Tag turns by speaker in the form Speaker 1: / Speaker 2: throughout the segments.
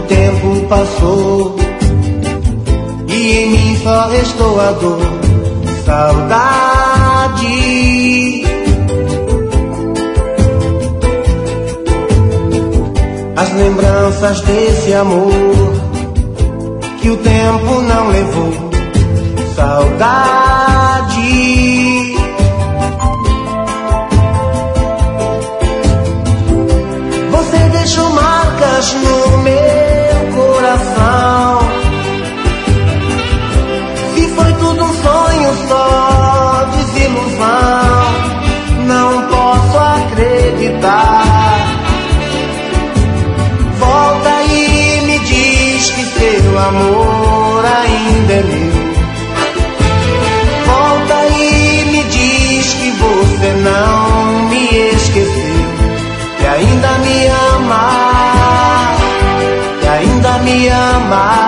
Speaker 1: tempo passou e em mim só restou a dor, saudade. As lembranças desse amor que o tempo não levou, saudade. Você deixou marcas no meu coração, e foi tudo um sonho só, desilusão. Não posso acreditar. Volta e me diz que seu amor ainda é meu. Volta e me diz que você não me esqueceu, que ainda me ama, que ainda me ama.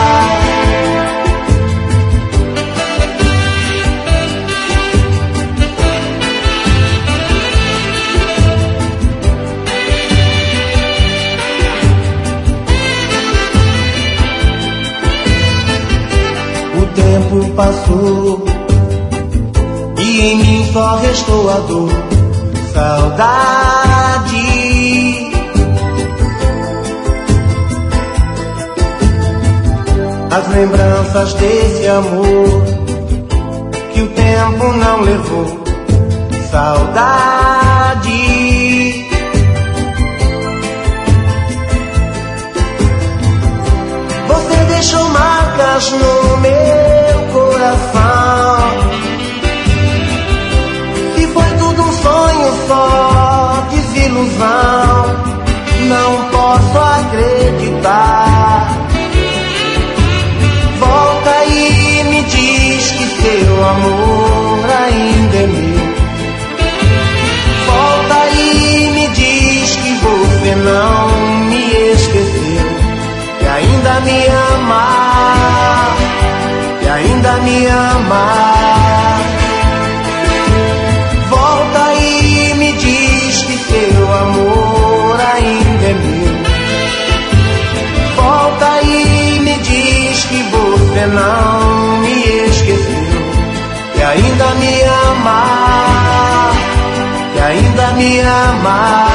Speaker 1: O tempo passou e em mim só restou a dor, saudade. As lembranças desse amor que o tempo não levou, saudade. Você deixou marcas no meu coração, e foi tudo um sonho só, desilusão. Não posso acreditar. Volta e me diz que seu amor ainda é meu. Volta e me diz que você não me esqueceu, que ainda me ama, que ainda me ama. Volta e me diz que seu amor ainda é meu. Volta e me diz que você não me esqueceu, que ainda me ama, que ainda me ama.